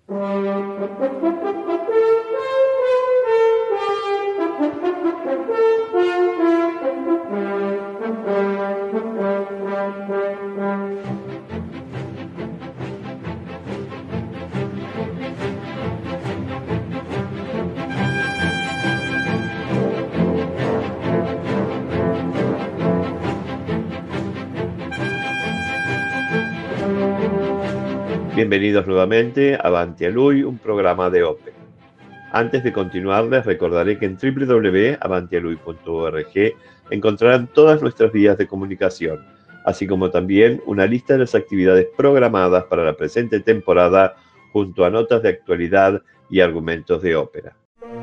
Bienvenidos nuevamente a Avanti a Lui, un programa de ópera. Antes de continuar, les recordaré que en www.avantialui.org encontrarán todas nuestras vías de comunicación, así como también una lista de las actividades programadas para la presente temporada, junto a notas de actualidad y argumentos de ópera.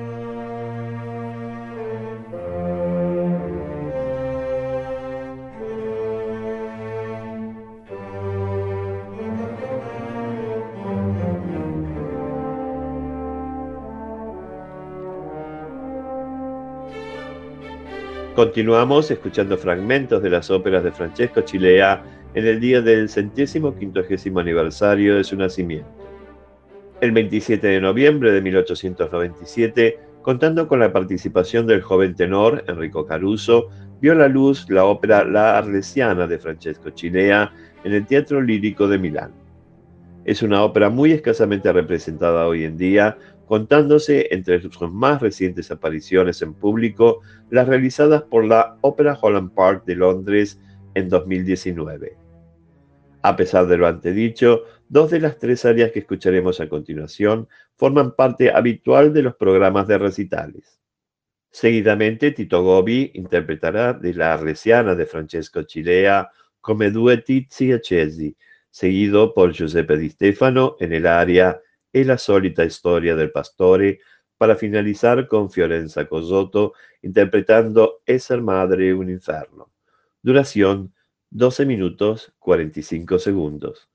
Continuamos escuchando fragmentos de las óperas de Francesco Cilea en el día del 150º aniversario de su nacimiento. El 27 de noviembre de 1897, contando con la participación del joven tenor Enrico Caruso, vio la luz la ópera La Arlesiana de Francesco Cilea en el Teatro Lírico de Milán. Es una ópera muy escasamente representada hoy en día, contándose entre sus más recientes apariciones en público las realizadas por la Ópera Holland Park de Londres en 2019. A pesar de lo antedicho, dos de las tres áreas que escucharemos a continuación forman parte habitual de los programas de recitales. Seguidamente, Tito Gobbi interpretará de la Arlesiana de Francesco Cilea Come due tizi accesi, seguido por Giuseppe Di Stefano en el aria E la solita storia del pastore, para finalizar con Fiorenza Cosotto interpretando Esser madre un inferno. Duración 12 minutos 45 segundos.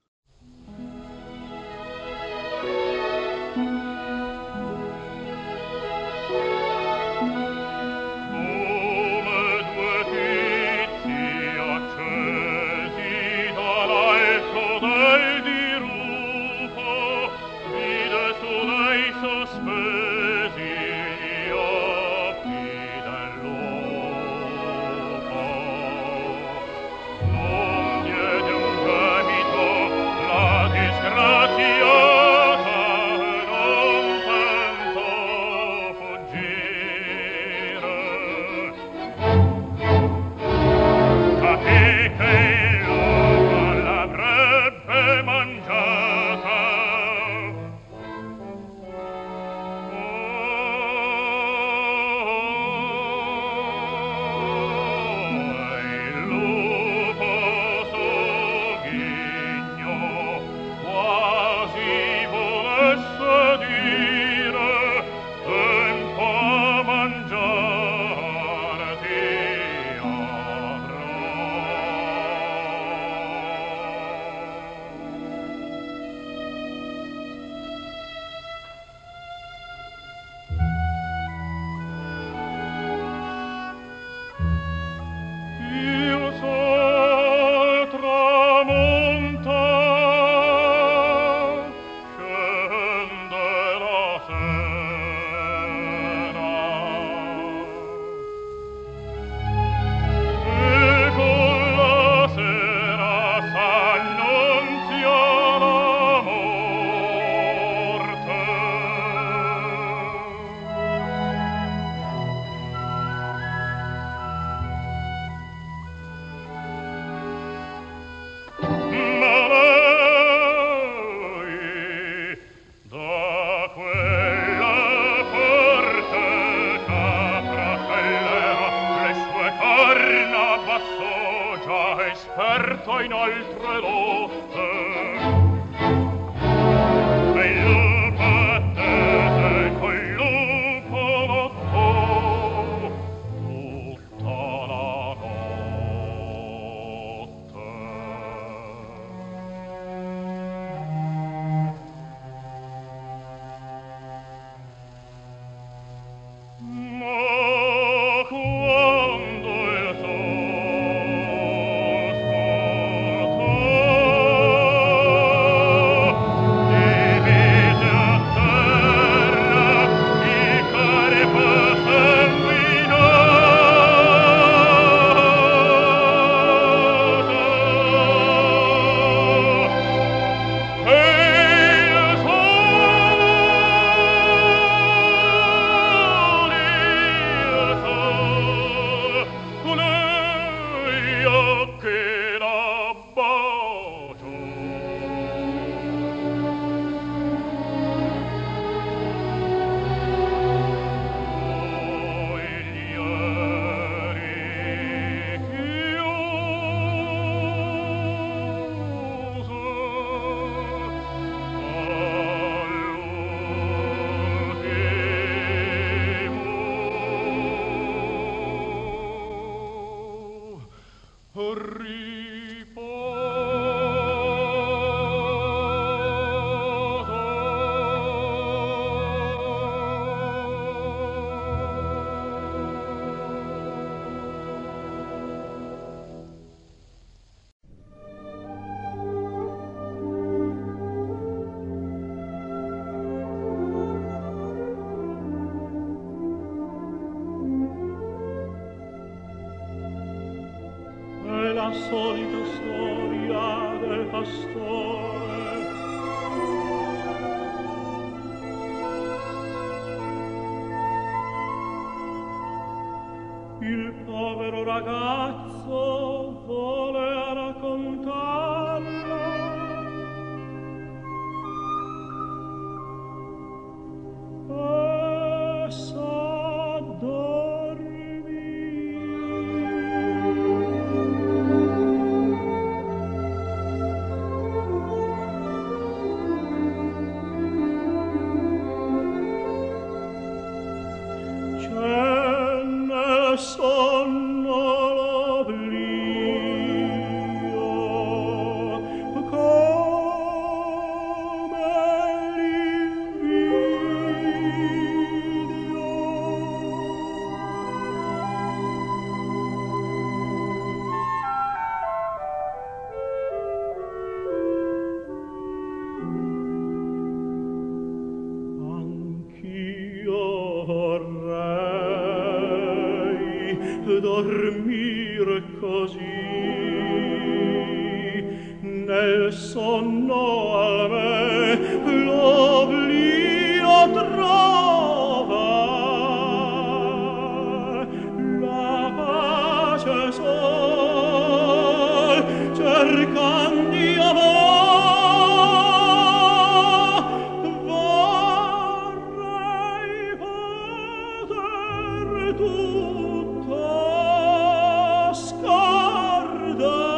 Non diede un gemito la solita storia del pastore. Il povero ragazzo voleva raccontarla. E s'addormì. C'è nel sonno l'oblio, come l'invidio. Anch'io vorrei dormire così, nel sonno a me l'oblio trova, la pace sol cercandi amor. Vorrei poter tutto scordar.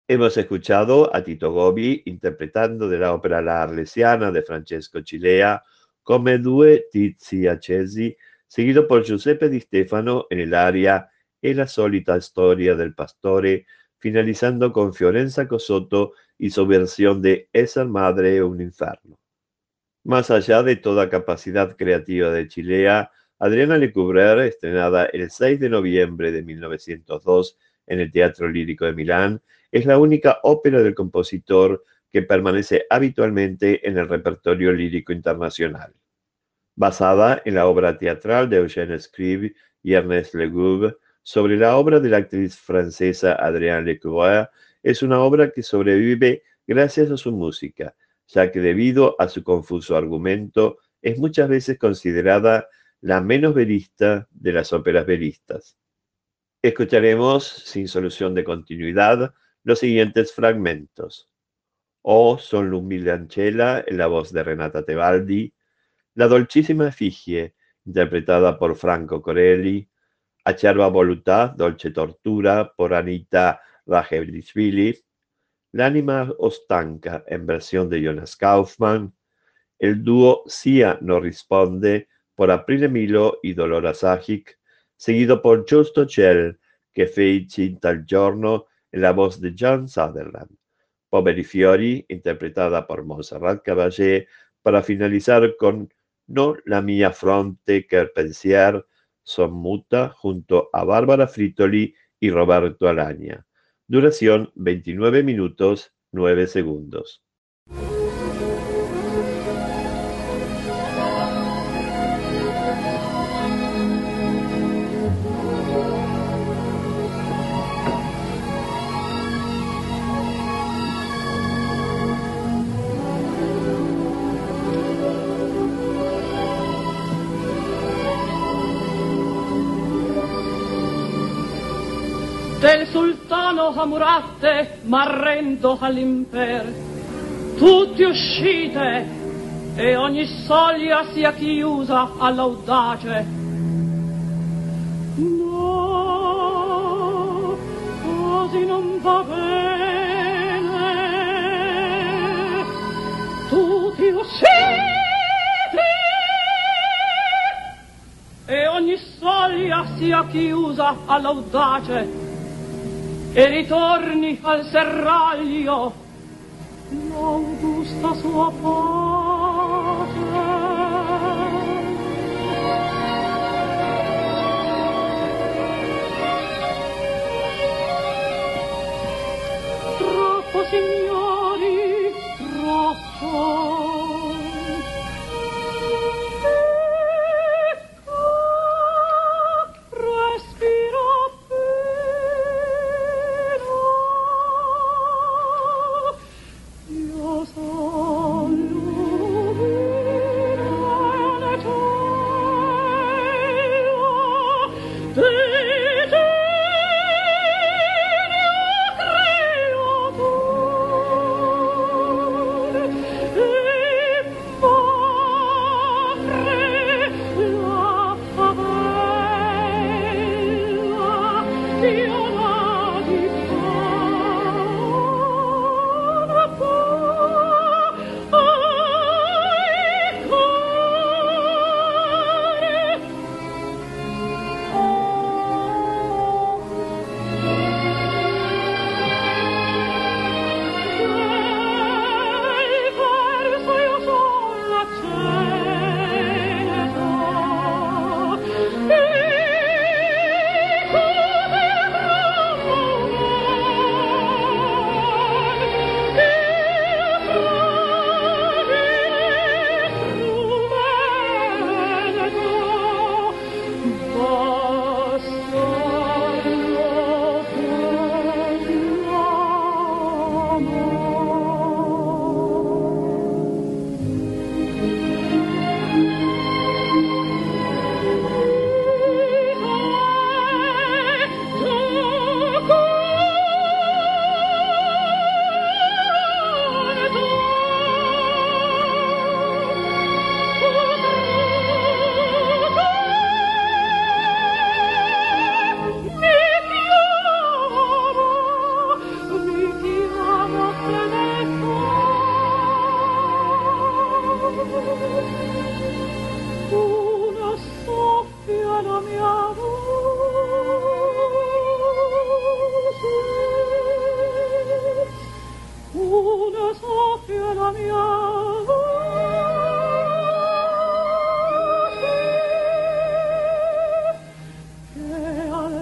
Hemos escuchado a Tito Gobbi interpretando de la ópera La Arlesiana de Francesco Cilea Come due tizi accesi, seguido por Giuseppe Di Stefano en el aria E la solita storia del pastore, finalizando con Fiorenza Cosotto y su versión de Esa madre è un inferno. Más allá de toda capacidad creativa de Cilea, Adriana Lecouvreur, estrenada el 6 de noviembre de 1902 en el Teatro Lírico de Milán, es la única ópera del compositor que permanece habitualmente en el repertorio lírico internacional. Basada en la obra teatral de Eugène Scribe y Ernest Legouve sobre la obra de la actriz francesa Adrienne Lecouvreur, es una obra que sobrevive gracias a su música, ya que debido a su confuso argumento es muchas veces considerada la menos verista de las óperas veristas. Escucharemos, sin solución de continuidad, los siguientes fragmentos. O son l'umile ancella en la voz de Renata Tebaldi, La dolcissima Efigie, interpretada por Franco Corelli, Acerba voluttà, dolce tortura, por Anita Rajewishvili, L'anima ostanca, en versión de Jonas Kaufmann, el dúo Sia no risponde, por Aprile Milo y Dolora Sajic, seguido por Giusto Ciel, che feci tal giorno, en la voz de John Sutherland. Poveri fiori, interpretada por Montserrat Caballé, para finalizar con No la mia fronte che pensier son muta, junto a Bárbara Frittoli y Roberto Alaña. Duración 29 minutos 9 segundos. Del sultano Hammuratte m'arrendo all'imper. Tutti uscite e ogni soglia sia chiusa all'audace. No, così non va bene. Tutti uscite e ogni soglia sia chiusa all'audace. E ritorni al serraglio l'augusta sua pace. Troppo, signori, troppo. Io sono ne so che la mia che al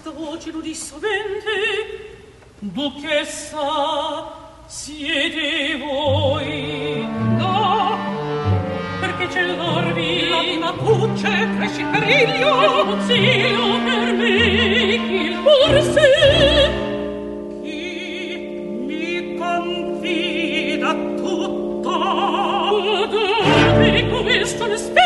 questa voce l'udì sovente. Duchessa, siete voi? No, perché c'è l'orbi? La prima pucce, cresci il periglio. Zio per me, il forse. Chi mi confida tutto? Guardate, questo ne spero.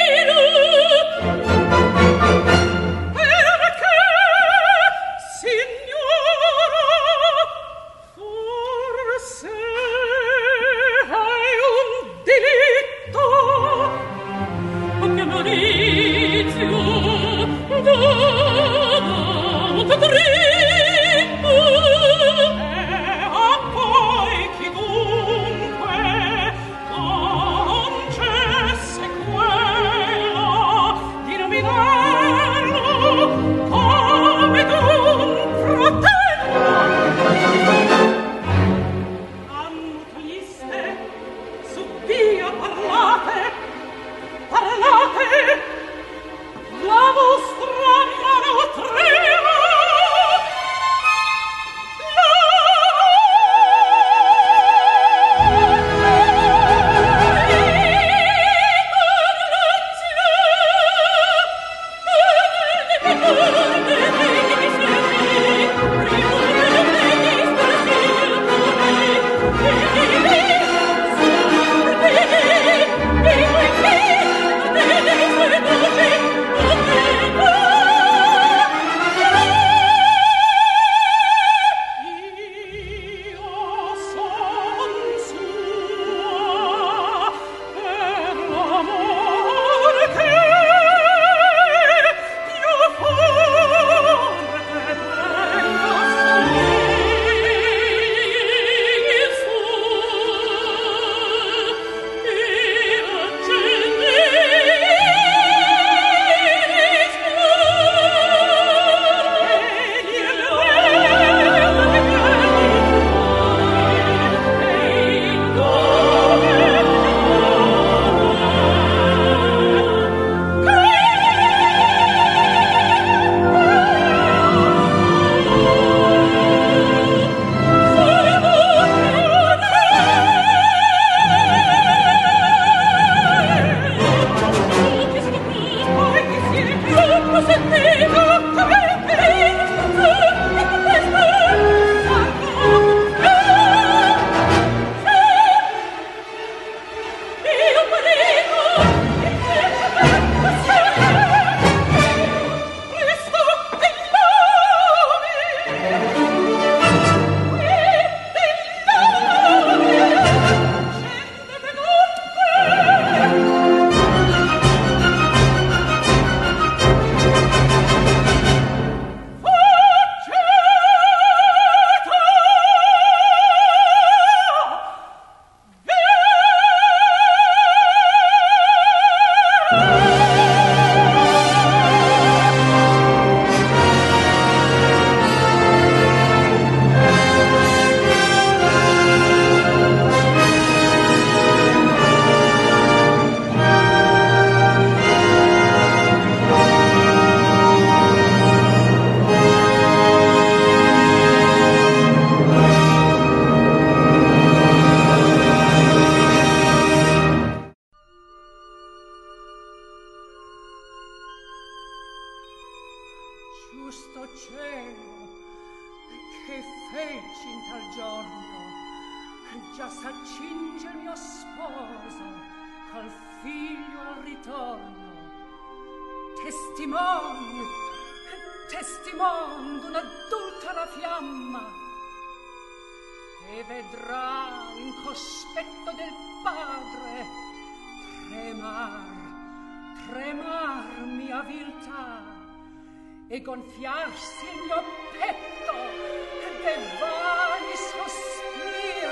E gonfiarsi il mio petto de vani sospir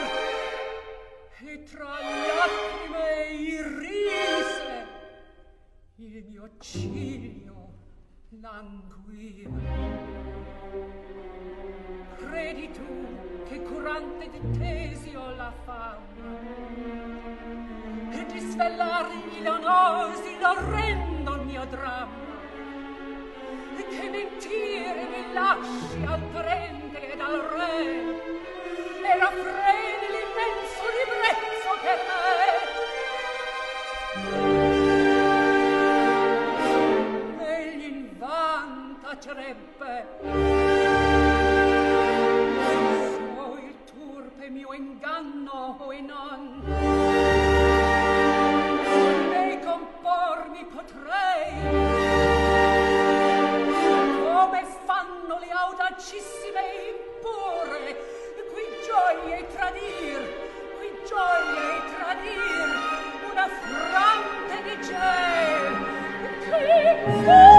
e tra lacrime irise il mio ciglio languir. Credi tu che curante di Tesio la fama e di svellar gli leonosi l'orrendo il mio dramma, che mentire mi lasci al parente ed al re e raffreni l'immenso ribrezzo per me. Egli invan tacerebbe so il turpe mio inganno o non, né compormi potrei come fanno le audacissime impure, qui gioie tradir una fronte di gel che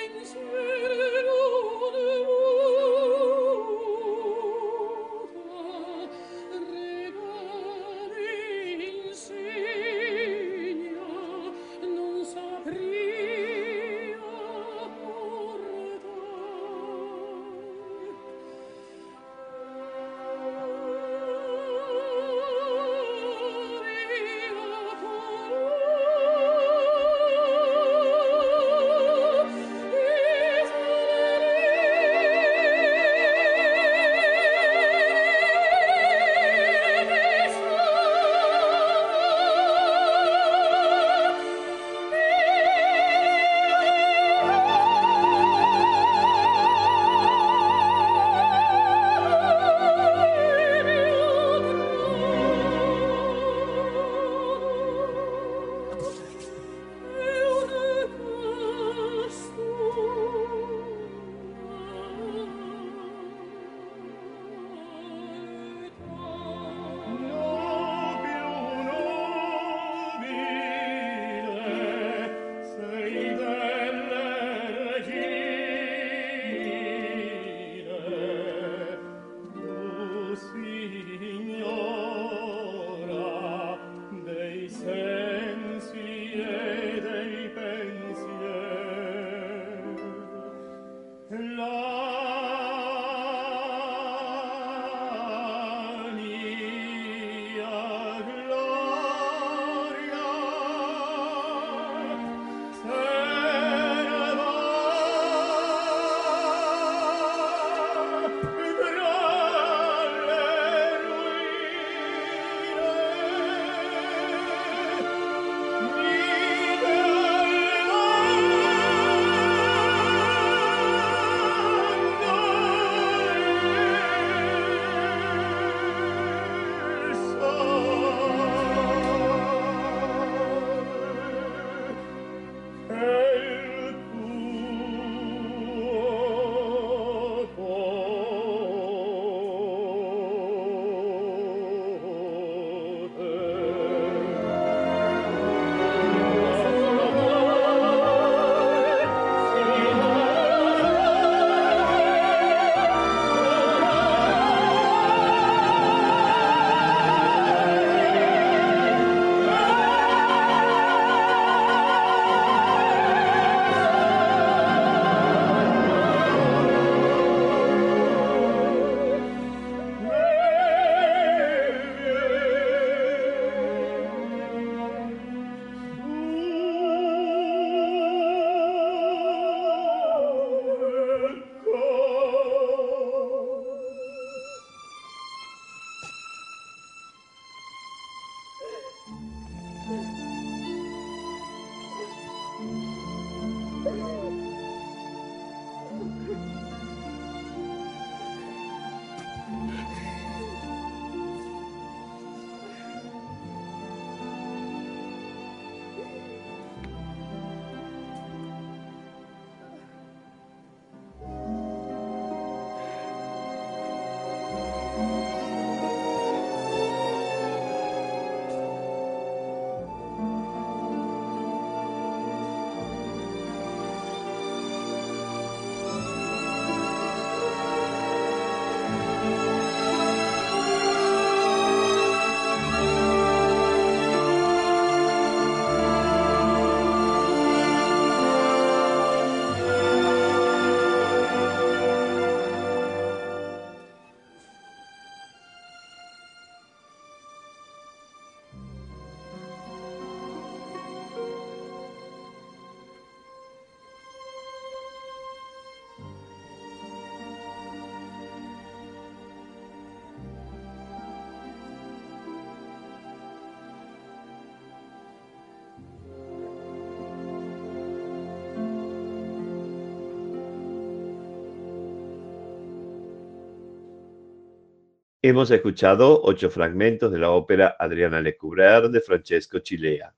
Hemos escuchado 8 fragmentos de la ópera Adriana Lecouvreur de Francesco Cilea.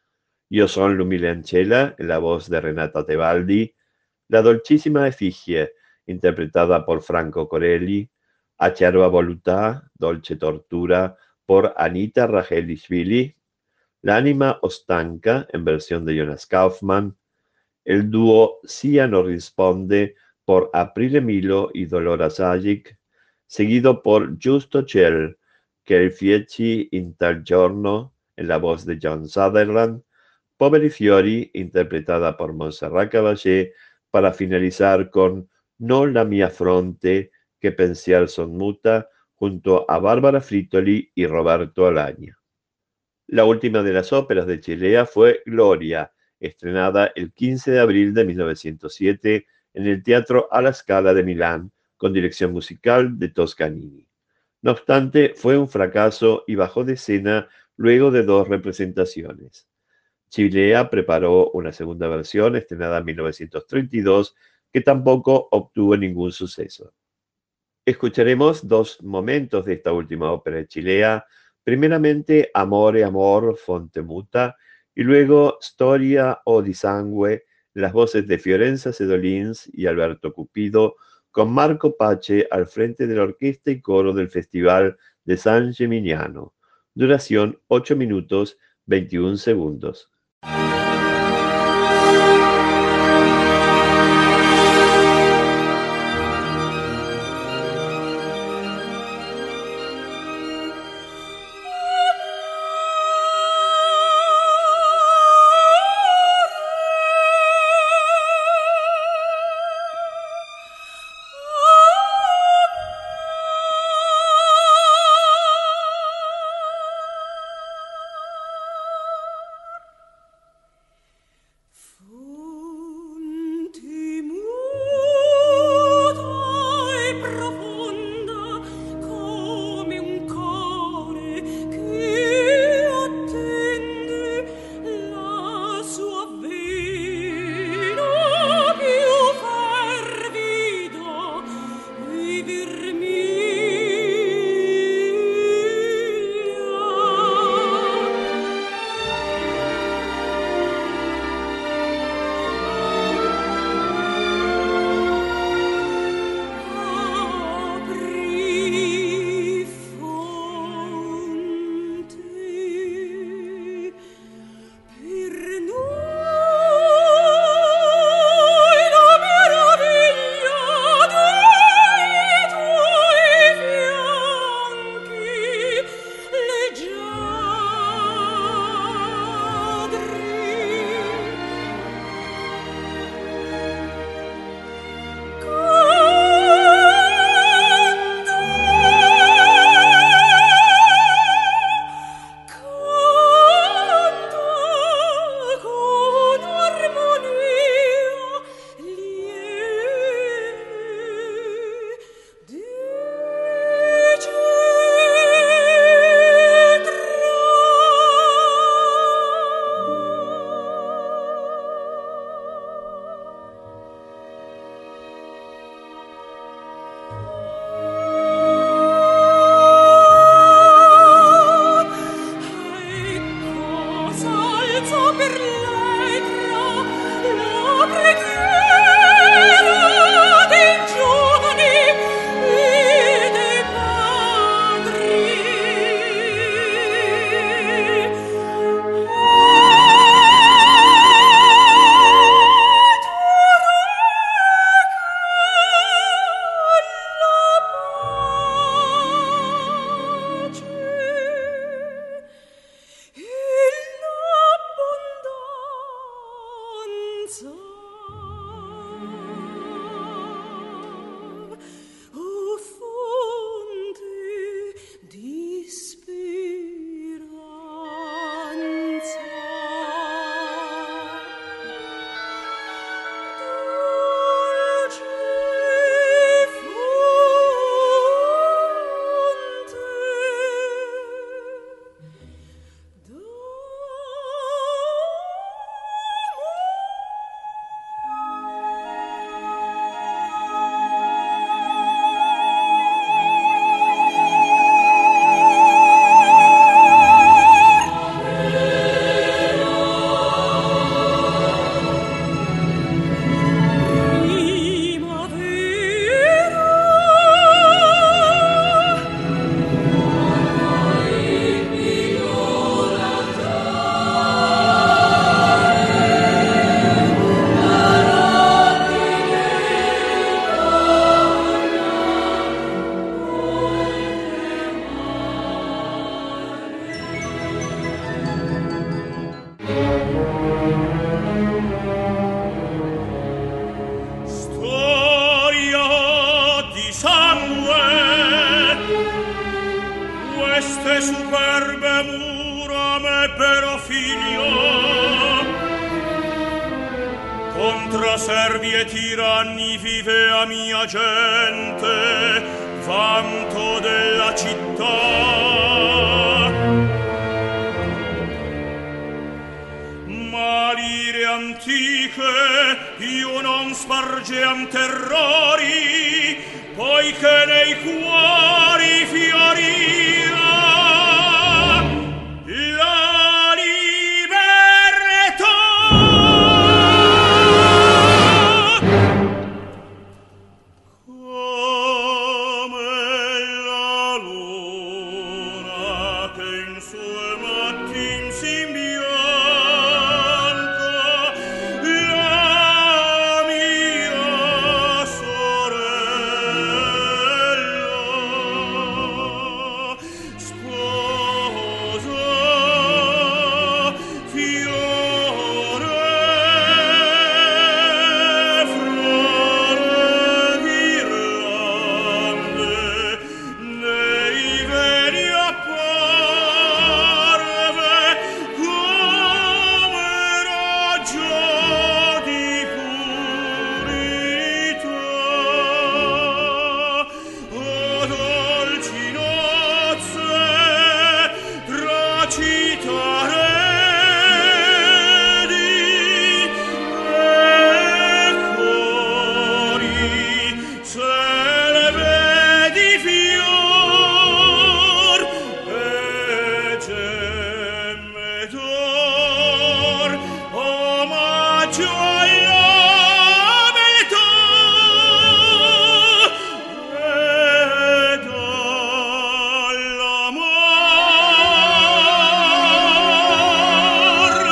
Io son l'umile ancella, en la voz de Renata Tebaldi, La dolcísima efigie, interpretada por Franco Corelli, Acerba voluttà, Dolce tortura, por Anita Ragelishvili, L'anima ostanca, en versión de Jonas Kaufmann, El dúo Sia non risponde por Aprile Milo y Dolora Sagic, seguido por Giusto Ciel, che fieci in tal giorno, en la voz de John Sutherland, Poveri Fiori, interpretada por Montserrat Caballé, para finalizar con No la mia fronte, che pensier son muta, junto a Bárbara Frittoli y Roberto Alaña. La última de las óperas de Chilea fue Gloria, estrenada el 15 de abril de 1907 en el Teatro alla Scala de Milán, con dirección musical de Toscanini. No obstante, fue un fracaso y bajó de escena luego de 2 representaciones. Chilea preparó una segunda versión estrenada en 1932 que tampoco obtuvo ningún suceso. Escucharemos 2 momentos de esta última ópera de Chilea, primeramente Amore Amor Fonte Muta y luego Storia o di Sangue, las voces de Fiorenza Sedolins y Alberto Cupido, con Marco Pace al frente de la orquesta y coro del Festival de San Gimignano. Duración 8 minutos 21 segundos. superbe mura me però figlio, contra servi e tiranni vive a mia gente, vanto della città. Ma lire antiche io non spargeam terrori, poiché nei cuori fioria la libertà. Come la luna che in sue mattin s'imbianca, la mia sorella sposa fiore fra le ghirlande nei veri apparve come raggio di purità. O dolci nozze tra città redi e cori, se le vedi fior e gemme d'or, omaggio alla beltà ed all'amor.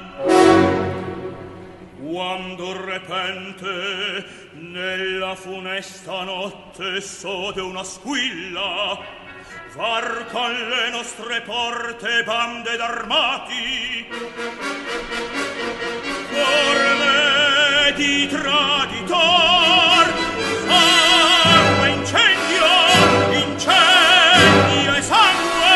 Quando repente nella funesta notte sode una squilla, varcan le nostre porte bande d'armati, forme di traditor, sangue, incendio, incendio e sangue,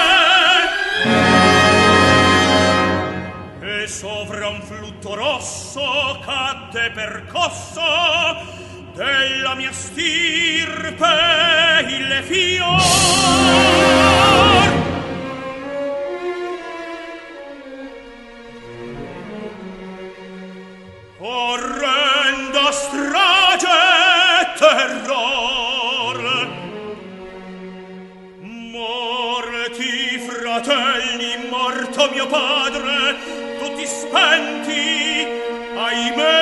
e sovra un flutto rosso cadde percosso della mia stirpe il fior. Orrenda strage e terror, morti fratelli, morto mio padre, tutti spenti, ahimè.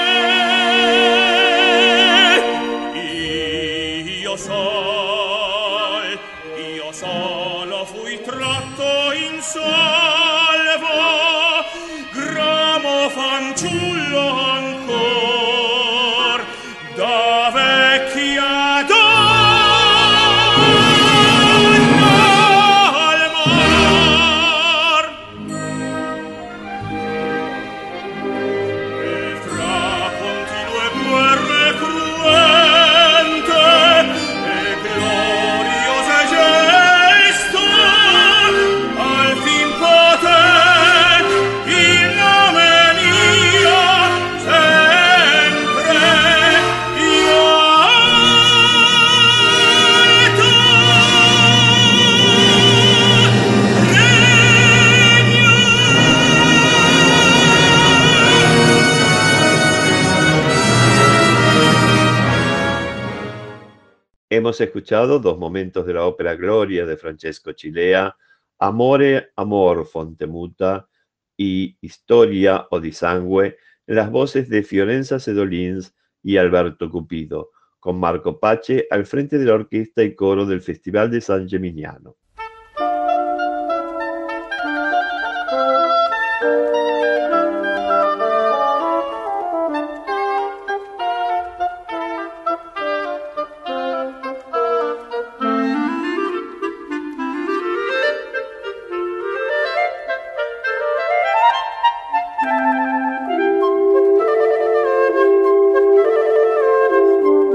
Io solo fui tratto in salvo, gramo fanciullo ancor, da vecchia donna al mar. E fra continue guerre cruente e gloriose gesta, al fin poté il nome mio sempre io Hemos escuchado dos momentos de la ópera Gloria de Francesco Cilea, Amore, Amor, Fontemuta y Historia o di Sangue, en las voces de Fiorenza Sedolins y Alberto Cupido, con Marco Pace al frente de la orquesta y coro del Festival de San Gimignano.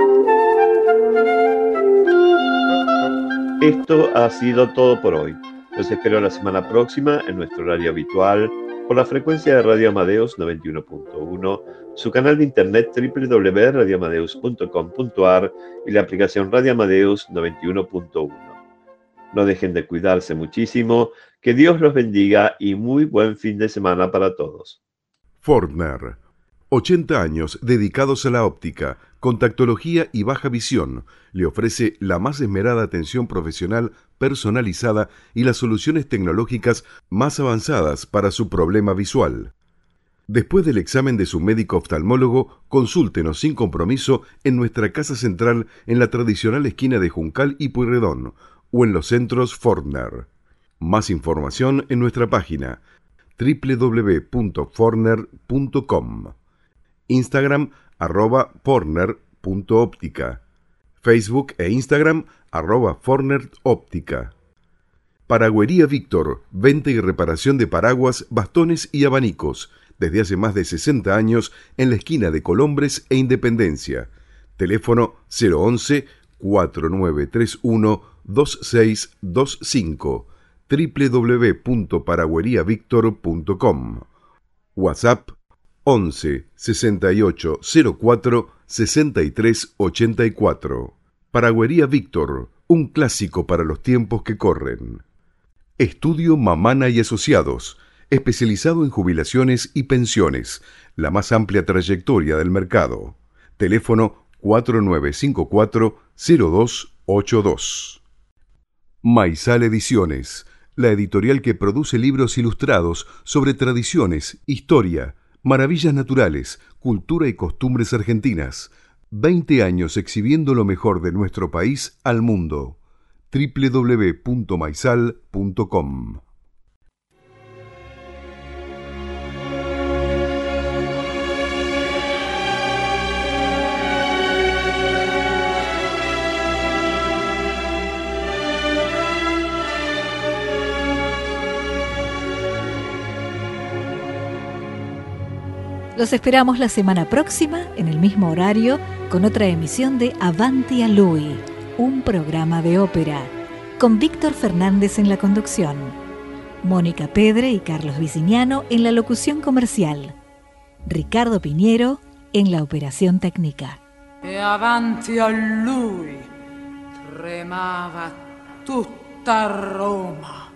Esto ha sido todo por hoy. Los espero la semana próxima en nuestro horario habitual por la frecuencia de Radio Amadeus 91.1, su canal de internet www.radioamadeus.com.ar y la aplicación Radio Amadeus 91.1. No dejen de cuidarse muchísimo, que Dios los bendiga y muy buen fin de semana para todos. Fortner, 80 años dedicados a la óptica, contactología y baja visión, le ofrece la más esmerada atención profesional personalizada y las soluciones tecnológicas más avanzadas para su problema visual. Después del examen de su médico oftalmólogo, consúltenos sin compromiso en nuestra casa central en la tradicional esquina de Juncal y Pueyrredón o en los centros Fortner. Más información en nuestra página www.fortner.com, Instagram @fortner.óptica, Facebook e Instagram @fortneróptica. Paraguería Víctor, venta y reparación de paraguas, bastones y abanicos, desde hace más de 60 años en la esquina de Colombres e Independencia. Teléfono 011-4931-2625, www.paragueriavictor.com. WhatsApp 11 68 04 63 84. Paraguería Víctor, un clásico para los tiempos que corren. Estudio Mamana y Asociados, especializado en jubilaciones y pensiones, la más amplia trayectoria del mercado. Teléfono 4954-0282. Maizal Ediciones, la editorial que produce libros ilustrados sobre tradiciones, historia, maravillas naturales, cultura y costumbres argentinas. 20 años exhibiendo lo mejor de nuestro país al mundo. www.maizal.com. Los esperamos la semana próxima, en el mismo horario, con otra emisión de Avanti a Lui, un programa de ópera, con Víctor Fernández en la conducción, Mónica Pedre y Carlos Viciniano en la locución comercial, Ricardo Piñero en la operación técnica. E avanti a lui tremava tutta Roma.